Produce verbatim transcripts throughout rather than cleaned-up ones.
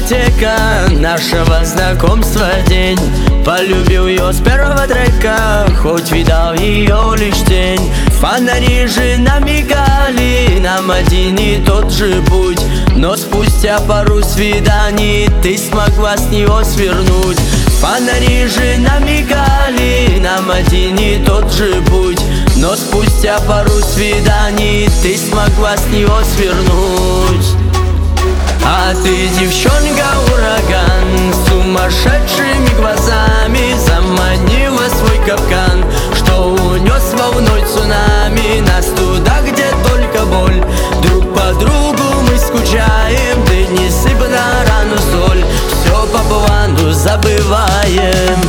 дискотека нашего знакомства день. Полюбил ее с первого трека, хоть видал ее лишь тень. Фонари же нам мигали, нам один и тот же путь, но спустя пару свиданий ты смогла с него свернуть. Фонари же нам мигали, нам один и тот же путь, но спустя пару свиданий ты смогла с него свернуть. А ты, девчонка, ураган, сумасшедшими глазами заманила свой капкан, что унес волной цунами нас туда, где только боль. Друг по другу мы скучаем, ты не сыпь на рану соль, все по плану забываем.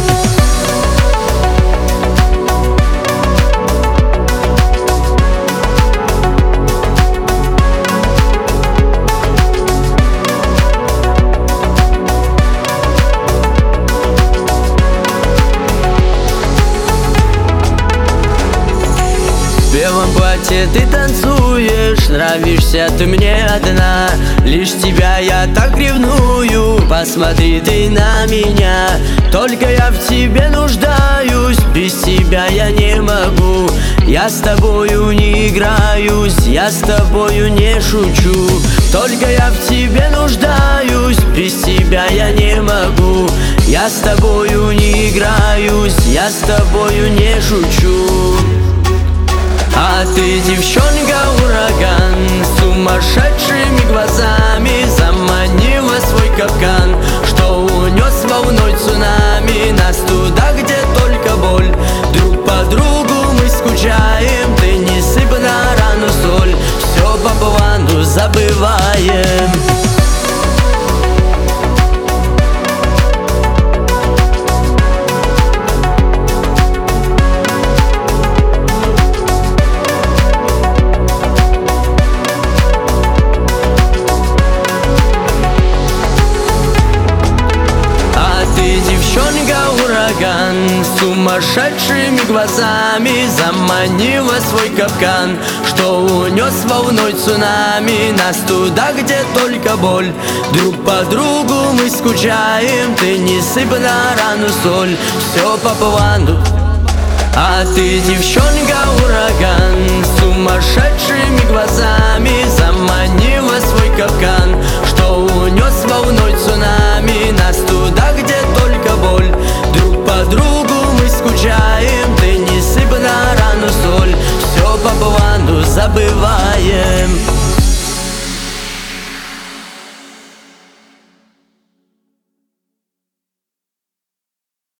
В белом платье ты танцуешь, нравишься ты мне одна. Лишь тебя я так ревную, посмотри ты на меня. Только я в тебе нуждаюсь, без тебя я не могу. Я с тобою не играюсь, я с тобою не шучу. Только я в тебе нуждаюсь, без тебя я не могу. Я с тобою не играюсь, я с тобою не шучу. А ты, девчонка, ураган, сумасшедшими глазами заманила свой капкан, что унес волной цунами нас туда, где только боль. Друг по другу мы скучаем, ты не сыпь на рану соль, все по плану забываем. Сумасшедшими глазами заманила свой капкан, что унес волной цунами нас туда, где только боль. Друг по другу мы скучаем, ты не сыпь на рану соль, все по плану. А ты, девчонка,